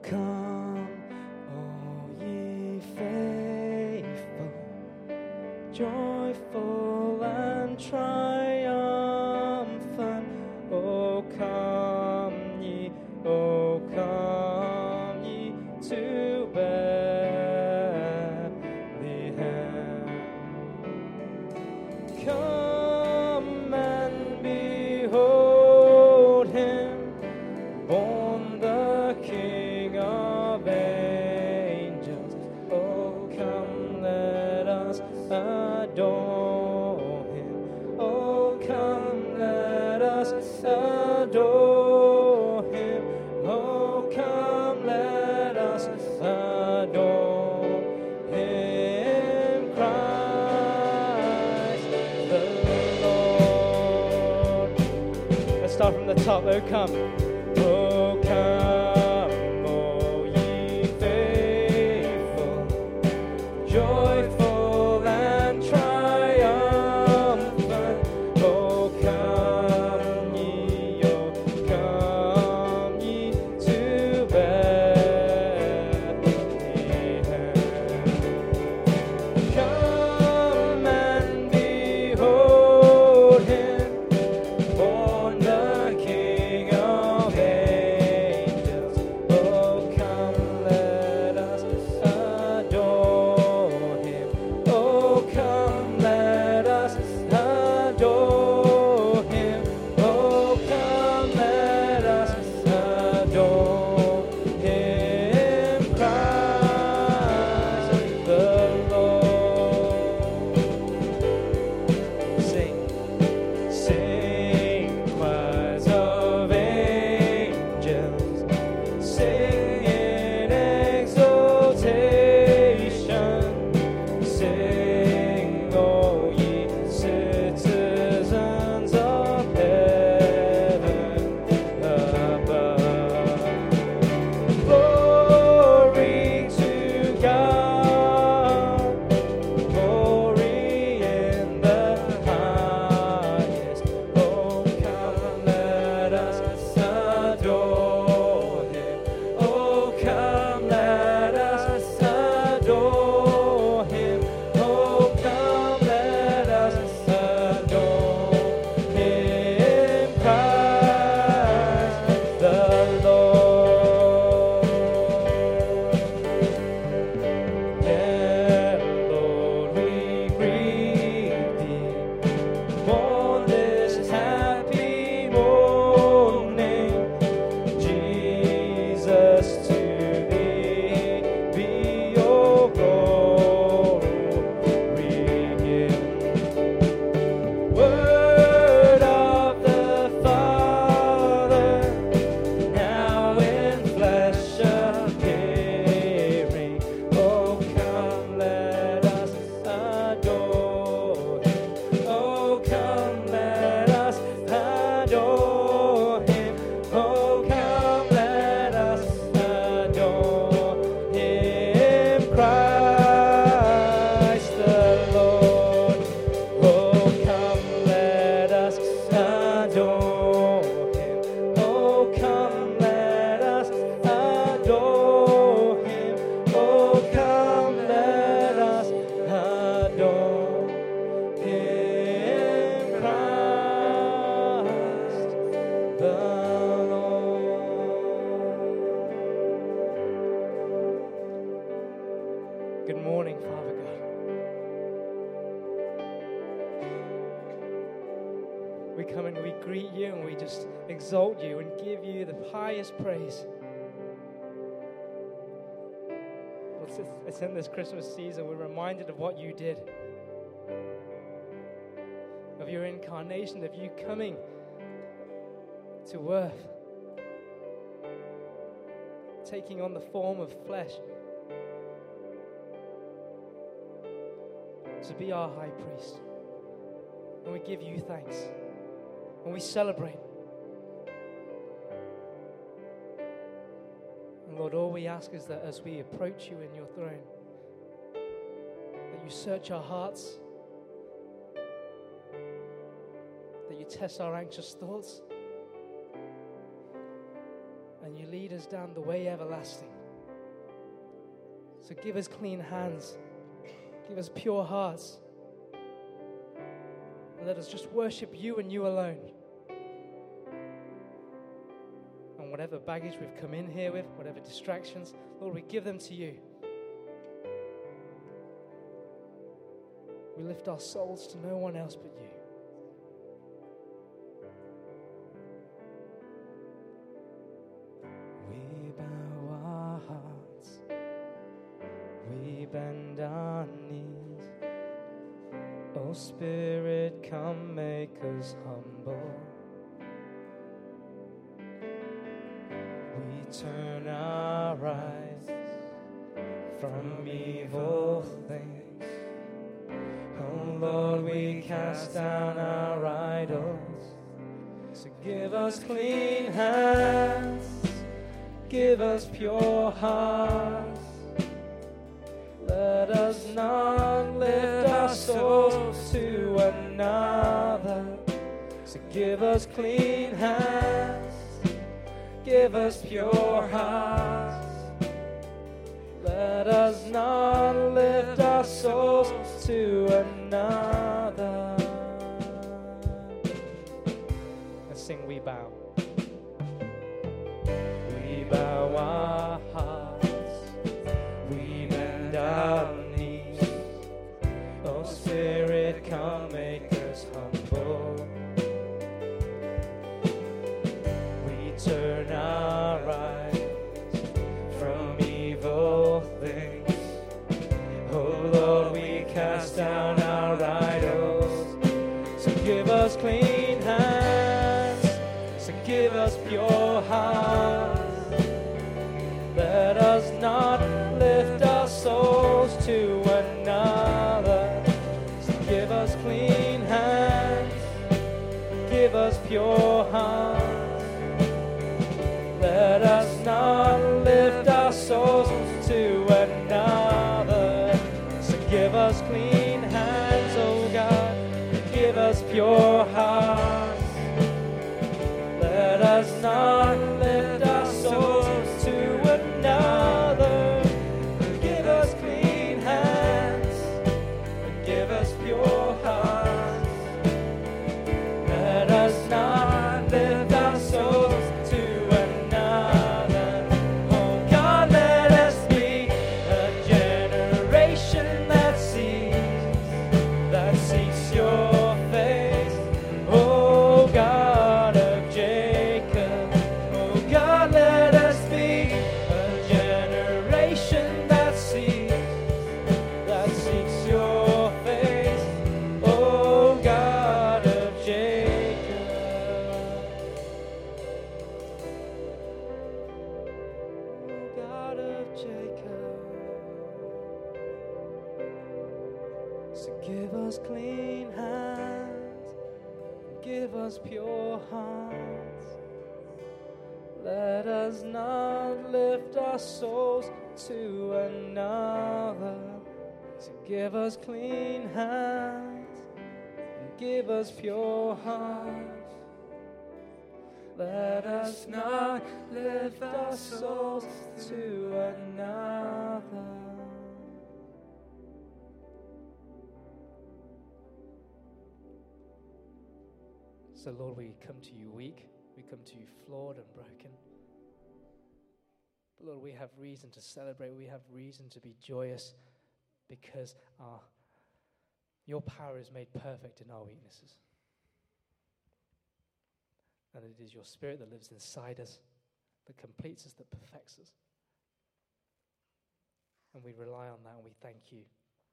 come, all ye faithful, joyful and triumphant. Oh, come ye to Bethlehem. Come and behold him, born the King of angels. Oh, come, let us adore him. Oh, come, let us adore him. Oh, come, let us adore him, Christ the Lord. Let's start from the top. Oh, come. Oh, come, all ye faithful, joyful and triumphant. Oh, come ye to Bethlehem. Come and behold him, born the King of angels. Oh, come, let us adore him. Oh, come, let us adore him. Oh, come, let us adore him, Christ the Lord. Sing. Sing, choirs of angels, sing in exaltation. Sing, all ye citizens of heaven above. Glory to God, glory in the highest. Oh, come, let us adore him. Oh, come, let us adore him. Oh, come, let us adore him, Christ the Lord. Yeah, Lord, we greet thee, born this happy morning. Jesus, to thee be your glory given. Word of the Father, now in flesh appearing. Oh, come, let us adore him. Oh, come, let us adore him. Oh, come, let us adore him, Christ the Lord. Oh, come, let us adore him. Oh, come, let us adore him. Oh, come, let us adore him, Christ the Lord. Good morning, Father God. We come and we greet you and we just exalt you and give you the highest praise. It's in this Christmas season we're reminded of what you did, of your incarnation, of you coming to earth, taking on the form of flesh to be our high priest. And we give you thanks and we celebrate. And Lord, all we ask is that as we approach you in your throne, that you search our hearts, that you test our anxious thoughts, and you lead us down the way everlasting. So give us clean hands. Give us pure hearts. And let us just worship you and you alone. And whatever baggage we've come in here with, whatever distractions, Lord, we give them to you. We lift our souls to no one else but you. We bow our hearts. We bend our knees. Oh Spirit, come make us humble. We turn our eyes from evil things. Oh Lord, we cast down our idols. So give us clean hands, give us pure hearts. Let us not lift our souls to another. So give us clean hands, give us pure hearts. Let us not lift our souls to another. Let's sing We Bow. We bow our hearts, we bend our knees. Oh Spirit, come make us humble. We turn our eyes from evil things. Oh Lord, we cast down our idols. So give us clean hands, so give us pure hearts. Let us not lift our souls to another. So give us clean hands, give us pure hearts. Let us not lift our souls to another. So give us clean hands, oh God, give us pure hearts. Let us not lift our souls to another. Give us clean hands, give us pure hearts. Let us not lift our souls to another. Oh God, let us be a generation that seeks your face. Oh God of Jacob. Oh God, let us be a generation that seeks your face. Oh God of Jacob. Oh God of Jacob. So give us clean hands, give us pure hearts. Let us not lift our souls to another. So give us clean hands, give us pure hearts. Let us not lift our souls to another. So Lord, we come to you weak, we come to you flawed and broken. But Lord, we have reason to celebrate, we have reason to be joyous because your power is made perfect in our weaknesses. And it is your Spirit that lives inside us, that completes us, that perfects us. And we rely on that and we thank you.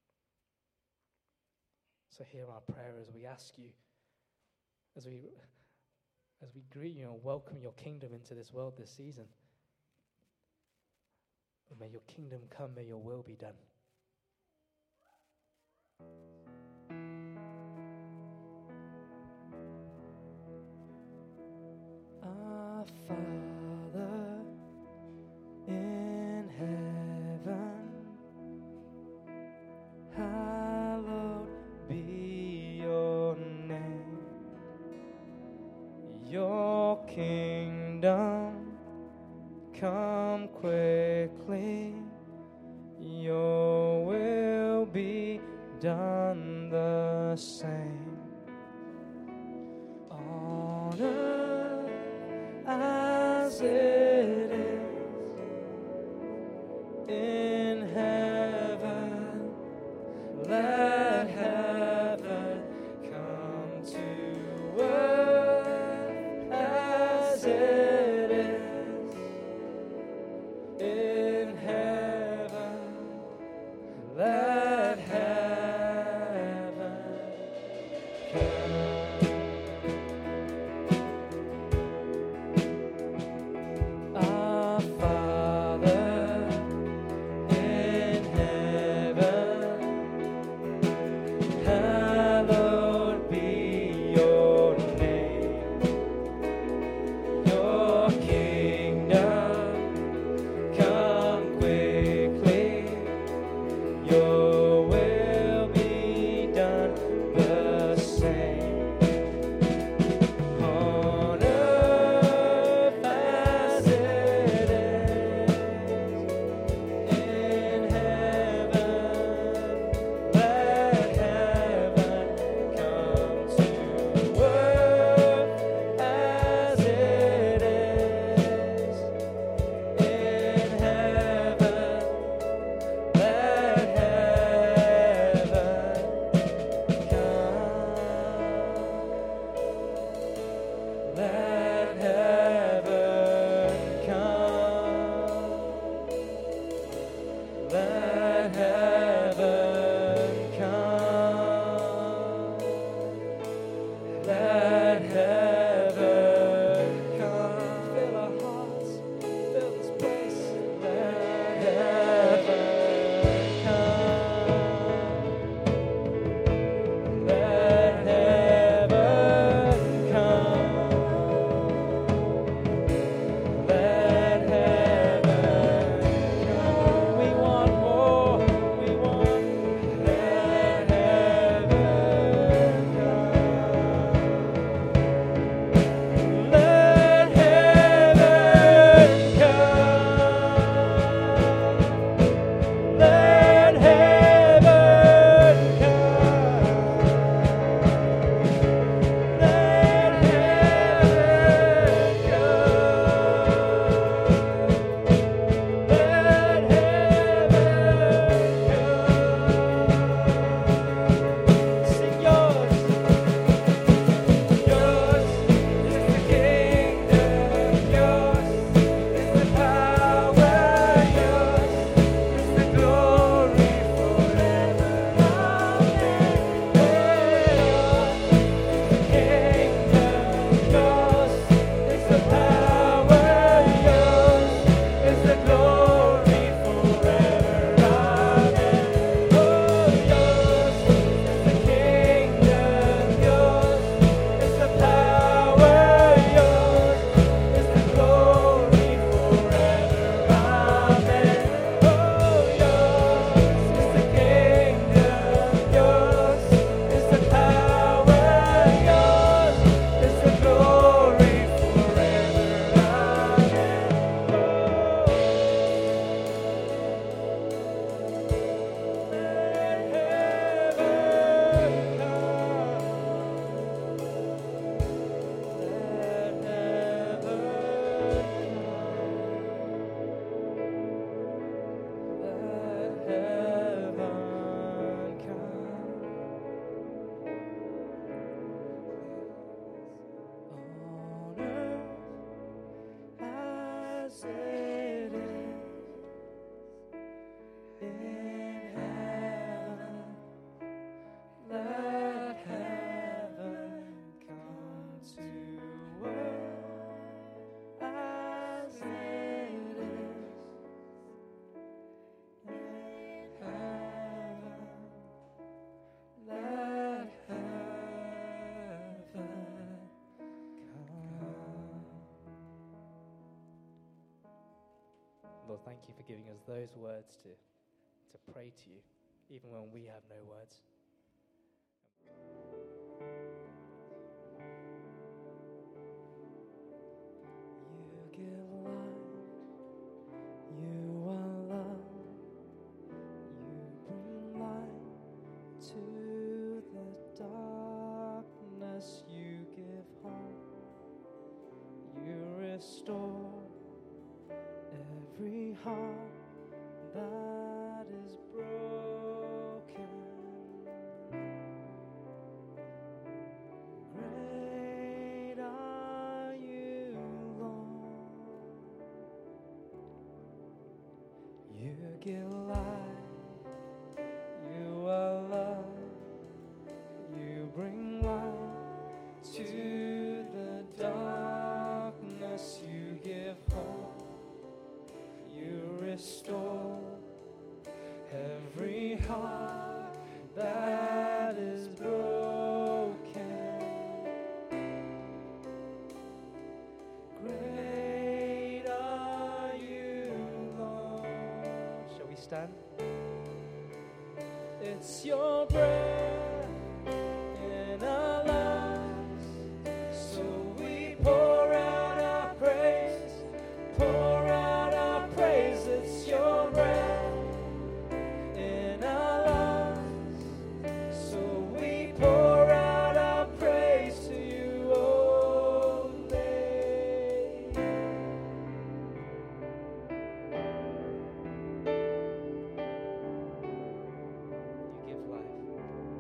So hear our prayer as we ask you, as we greet you and welcome your kingdom into this world this season. But may your kingdom come, may your will be done. Our Father in heaven, hallowed be your name. Your kingdom come quickly. your will be done the same on earth as it is in heaven. Let heaven come to earth as it is in heaven. Let heaven come. Our Father in heaven, hallowed be your name. Your kingdom come quickly. Your will be done the same on earth as it is in heaven. Let heaven come to earth as it is in heaven. Let heaven come. Let heaven come. Let heaven come. Let heaven come. Fill our hearts, fill this place. Let heaven come. Let heaven come. Let heaven come. We want more. We want. Let heaven come. Let heaven come. Let heaven come. Let heaven come. Let heaven come. Sing yours. Yours is the kingdom. Yours is the power. Yours is the glory forever. Amen. Yours kingdom, yours is the power, yours is the glory forever. Amen. Oh, yours is the kingdom, yours is the power, yours is the glory forever. Amen. Oh, yours is the kingdom, yours is the power, yours is the glory forever. As it is in heaven, let heaven come to earth as it is in heaven. Let heaven come. Lord, thank you for giving us those words to pray to you, even when we have no words. You give life, you are love, restore every heart that is broken. Great are you, Lord. You give life, you are love, you bring light to the darkness, you give hope, you restore every heart that is broken. Great are you, Lord. Shall we stand? It's your breath in our lives, so we pour out our praise, pour out our praise. It's your breath in our lives, so we pour out our praise to you only. You give life.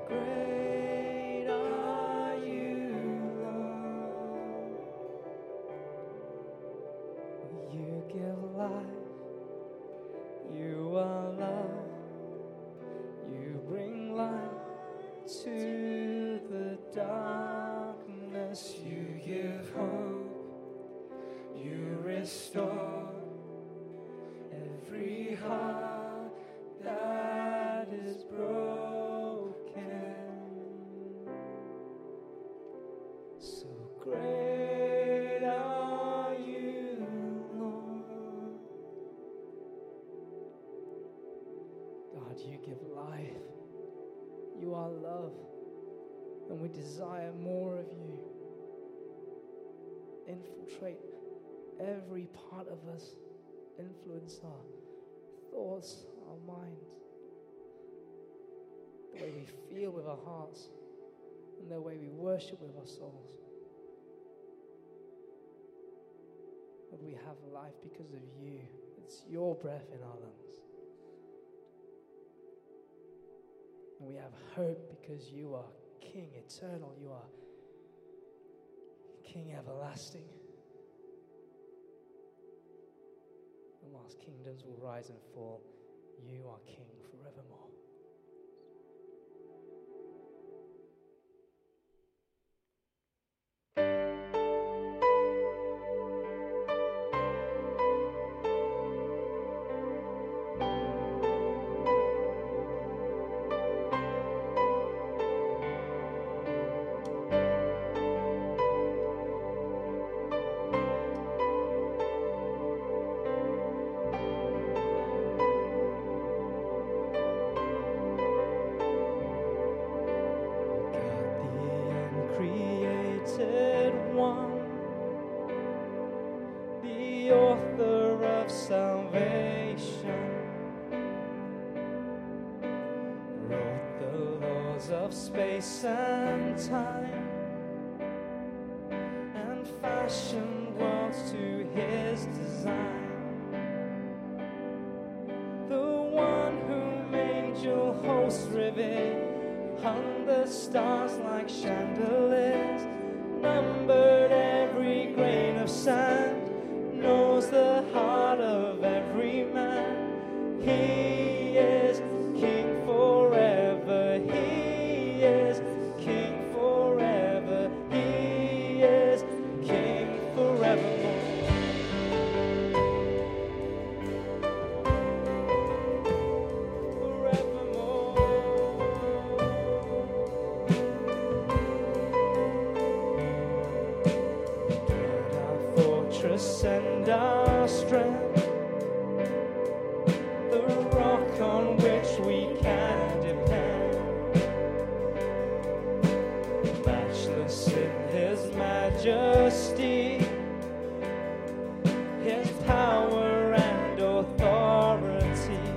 great are you, Lord. You give life, you are love, you bring light to the darkness, you give hope, you restore every heart that is broken. So great are you, Lord. God, you give life. You are love. And we desire more of you. Infiltrate every part of us. Influence our thoughts, our minds, the way we feel with our hearts, and the way we worship with our souls. Lord, we have life because of you. It's your breath in our lungs. And we have hope because you are King eternal. You are King everlasting. And whilst kingdoms will rise and fall, you are King forevermore. One, the author of salvation, wrote the laws of space and time, and fashioned worlds to his design. The one whom angel hosts revere, hung the stars like chandeliers, numbered every grain of sand, knows the heart of every man. He is King forever. He is King forever. He is King forevermore. And our strength, the rock on which we can depend, matchless in his majesty, his power and authority,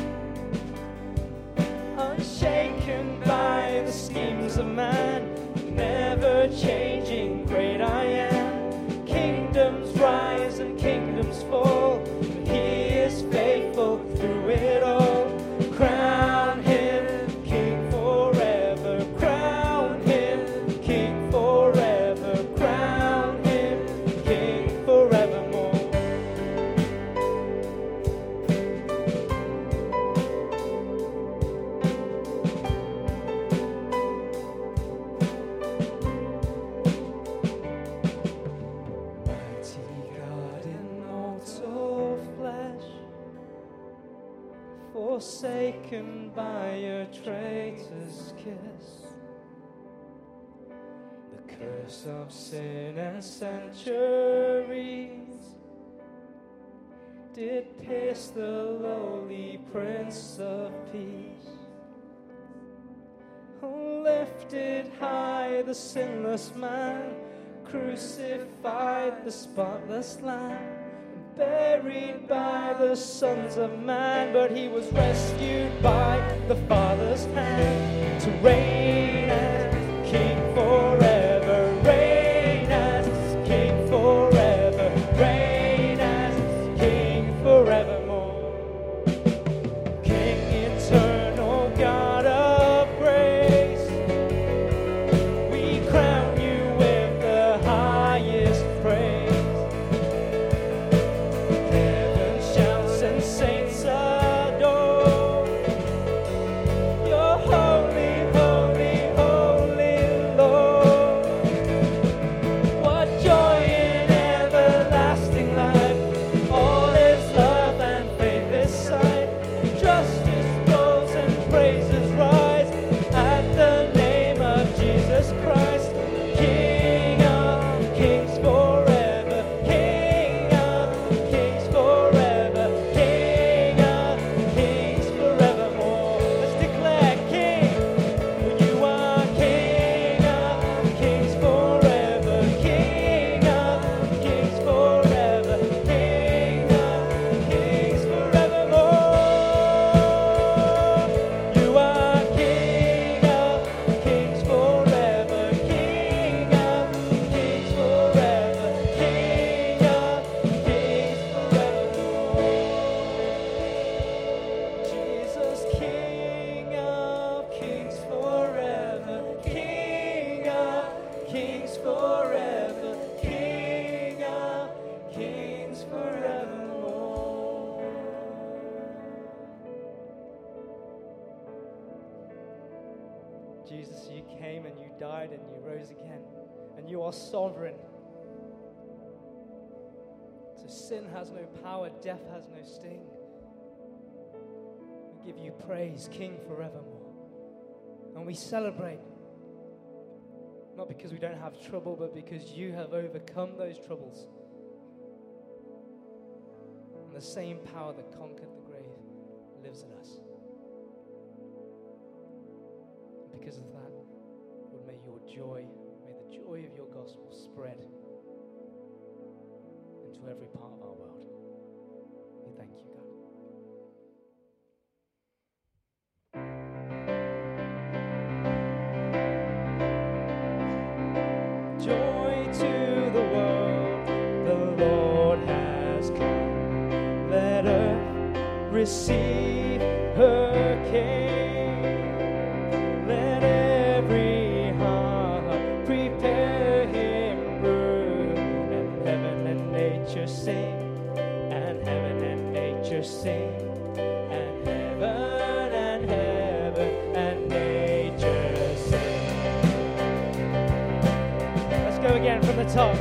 unshaken by the schemes of man, never changing, great I am. Kingdoms rise and kingdoms fall, but he is faithful through it all. Crown him King forever, crown him King forever, crown him King forevermore. Forsaken by a traitor's kiss, the curse of sin and centuries did pierce the lowly Prince of Peace, who lifted high the sinless man, crucified the spotless Lamb, buried by the sons of man, but he was rescued by the Father's hand to reign as King forever, reign as King forever, reign as King forevermore. King eternal, God of grace, Jesus, you came and you died and you rose again, and you are sovereign. So sin has no power, death has no sting. We give you praise, King forevermore. And we celebrate, not because we don't have trouble, but because you have overcome those troubles. And the same power that conquered the grave lives in us. And because of that, Lord, may your joy, may the joy of your gospel spread into every part of our world. We thank you, God. Joy to the world, the Lord has come. Let earth receive her King. Let every heart prepare him room. And heaven and nature sing, and heaven and nature sing, and heaven and nature sing. Go again from the top.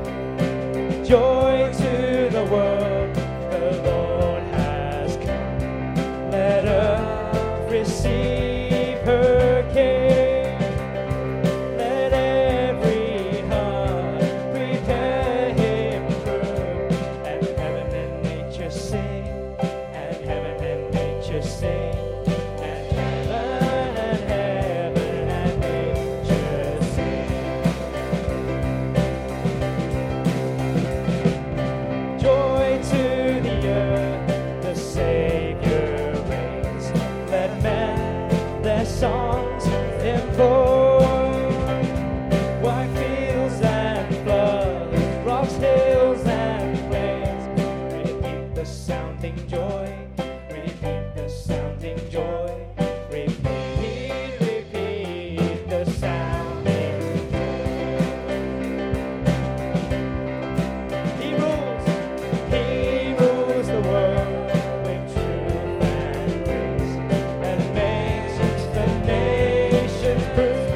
Joy to the world, the Lord has come. Let earth receive her King. Let every heart prepare him room. And heaven and nature sing, and heaven and nature sing. Songs employ white fields and floods, rocks, hills and plains. Repeat the sounding joy, repeat the sounding joy, repeat the sounding joy. He rules the world with truth and grace, and makes the nation prove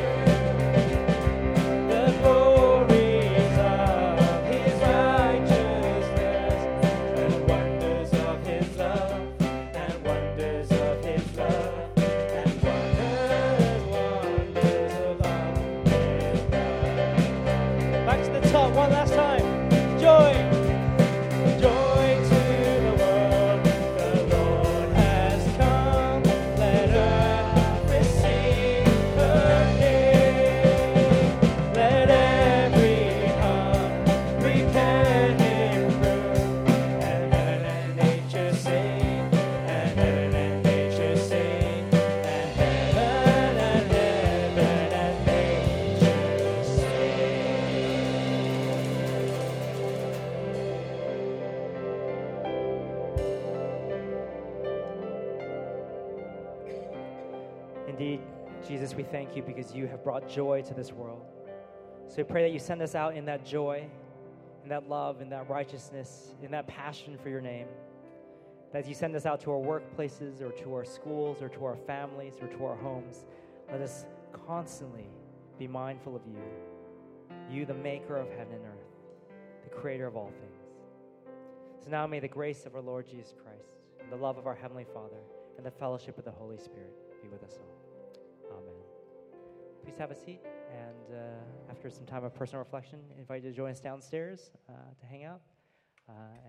the glories of his righteousness, and wonders of his love, and wonders of his love, and wonders of his love. Back to the top one last time. Joy. Joy to the world, the Lord has come. Let earth receive her King. Let every heart prepare him room. And heaven and nature sing, and heaven and nature sing, and heaven and nature sing. Indeed, Jesus, we thank you because you have brought joy to this world. So we pray that you send us out in that joy, in that love, in that righteousness, in that passion for your name. That as you send us out to our workplaces or to our schools or to our families or to our homes, let us constantly be mindful of you, the maker of heaven and earth, the creator of all things. So now may the grace of our Lord Jesus Christ, and the love of our Heavenly Father, and the fellowship of the Holy Spirit be with us all. Amen. Please have a seat, and after some time of personal reflection, I invite you to join us downstairs to hang out.